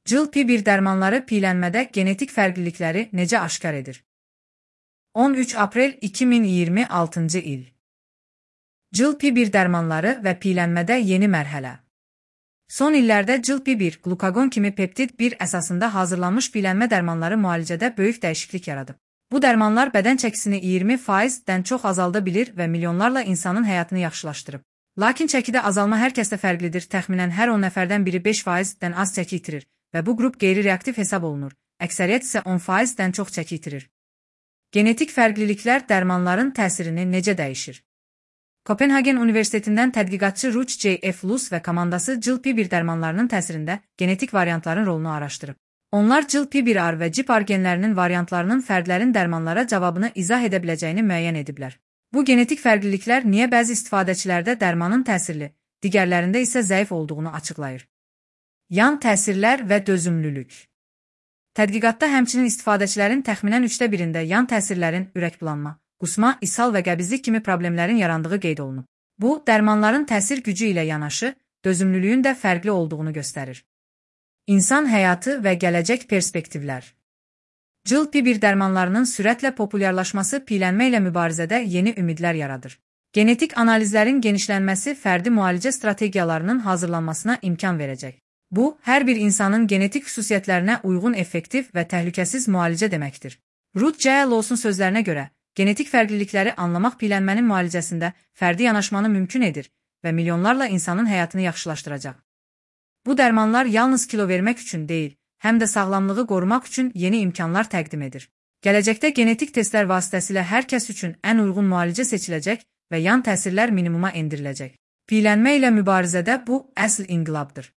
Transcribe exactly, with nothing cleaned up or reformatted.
G L P bir dərmanları piylənmədə genetik fərqlilikləri necə aşkar edir? on üç aprel iki min iyirmi altıncı il. G L P bir dərmanları və piylənmədə yeni mərhələ. Son illərdə G L P bir, glukagon kimi peptid bir əsasında hazırlanmış piylənmə dərmanları müalicədə böyük dəyişiklik yaradıb. Bu dərmanlar bədən çəkisini iyirmi faizdən çox azalda bilir və milyonlarla insanın həyatını yaxşılaşdırıb. Lakin çəkidə azalma hər kəsdə fərqlidir, təxminən hər on nəfərdən biri beş faizdən az çəki itirir və bu qrup qeyri-reaktiv hesab olunur, əksəriyyət isə on faizdən çox çəki itirir. Genetik fərqliliklər dərmanların təsirini necə dəyişir? Kopenhagen Universitetindən tədqiqatçı Ruch J F Luce və komandası G L P bir dərmanlarının təsirində genetik variantların rolunu araşdırıb. Onlar G L P bir R və G I P R genlərinin variantlarının fərdlərin dərmanlara cavabını izah edə biləcəyini müəyyən ediblər. Bu genetik fərqliliklər niyə bəzi istifadəçilərdə dərmanın təsirli, digərlərində isə zəif olduğunu açıqlayır. Yan təsirlər və dözümlülük. Tədqiqatda həmçinin istifadəçilərin təxminən üçdə birində yan təsirlərin ürəkbulanma, qusma, ishal və qəbizlik kimi problemlərin yarandığı qeyd olunub. Bu, dərmanların təsir gücü ilə yanaşı, dözümlülüyün də fərqli olduğunu göstərir. İnsan həyatı və gələcək perspektivlər. G L P bir dərmanlarının sürətlə populyarlaşması piylənmə ilə mübarizədə yeni ümidlər yaradır. Genetik analizlərin genişlənməsi fərdi müalicə strategiyalarının hazırlanmasına imkan verəcək. Bu, hər bir insanın genetik xüsusiyyətlərinə uyğun effektiv və təhlükəsiz müalicə deməkdir. Ruth J. Luce'un sözlərinə görə, genetik fərqlilikləri anlamaq piylənmənin müalicəsində fərdi yanaşmanı mümkün edir və milyonlarla insanın həyatını yaxşılaşdıracaq. Bu dərmanlar yalnız kilo vermək üçün deyil, həm də sağlamlığı qorumaq üçün yeni imkanlar təqdim edir. Gələcəkdə genetik testlər vasitəsilə hər kəs üçün ən uyğun müalicə seçiləcək və yan təsirlər minimuma endiriləcək. Piylənmə ilə mübarizədə bu əsl inqilabdır.